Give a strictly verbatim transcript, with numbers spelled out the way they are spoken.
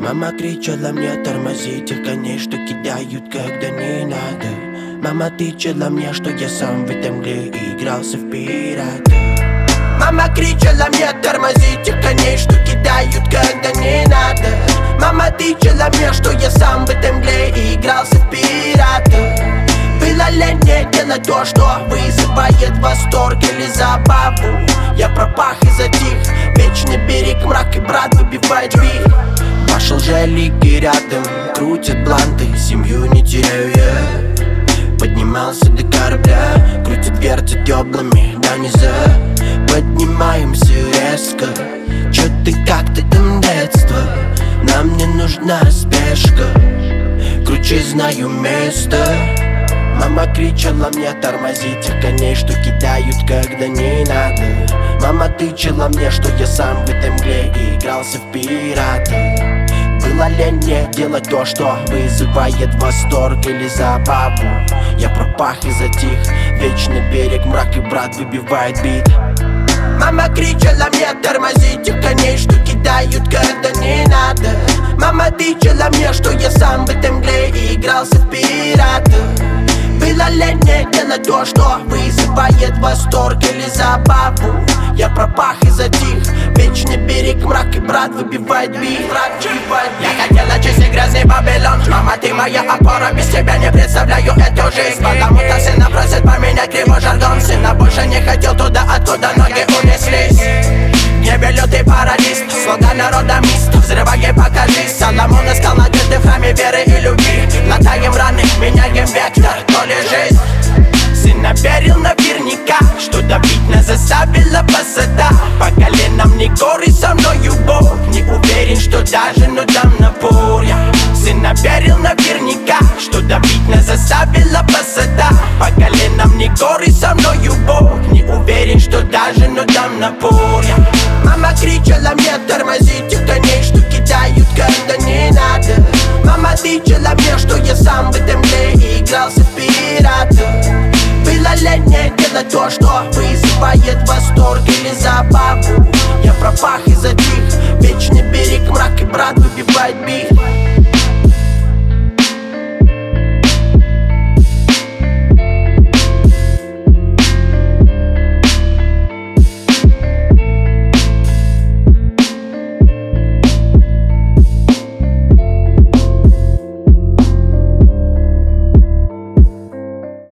Мама кричала мне тормозить тех коней, что кидают, когда не надо. Мама тычала мне, что я сам в этом мгле игрался в пирата. Мама кричала мне тормозить тех коней, что кидают, когда не надо. Мама тычала мне, что я сам в этом мгле игрался в пирата. Было лень мне делать то, что вызывает восторг или забаву. Я пропах и затих, вечный берег, мрак и брат выбивает бит. Пошел же лиги рядом, крутят бланты, семью не теряю я. Поднимался до корабля, крутят, вертят теплыми до низа. Поднимаемся резко, чё ты как-то там детство. Нам не нужна спешка, круче знаю место. Мама кричала мне тормозить тех коней, что кидают, когда не надо. Мама тычала мне, что я сам в этом мгле игрался в пирата. Было лень мне делать то, что вызывает восторг или забаву. Я пропах и затих, вечный берег, мрак и брат выбивает бит. Мама кричала мне тормозить тех коней, что кидают, когда не надо. Мама тычала мне, что я сам в этом мгле игрался в пирата. Было лень мне делать то, что вызывает восторг или забаву. Я пропах и затих, вечный берег, мрак и брат выбивает бит. Я хотела чистить грязный Вавилон. Мама, ты моя опора, без тебя не представляю эту жизнь. Потому-то сына просит поменять его жаргон. Сына больше не хотел туда, откуда ноги унеслись. В небе лютый парадист, слуга народа мист. Взрывай, покажись, Соломон искал надежды в храме веры и любви. Латаем раны, меняем вектор, то ли жизнь. Сына верил наверняка, что давить нас заставила высота. По коленам не горы, со мною Бог. Не уверен, что даже, но дам напор я. Сына верил наверняка, что давить нас заставила высота. По коленам не горы, со мною Бог. Не уверен, что даже, но дам напор я. Мама кричала мне тормозить тех коней, что кидают, когда не надо. Мама тычала мне, что я сам в этом мгле игрался в пирата. Было лень мне делать то, что вызывает восторг или забаву. Я пропах и затих, вечный берег, мрак и брат.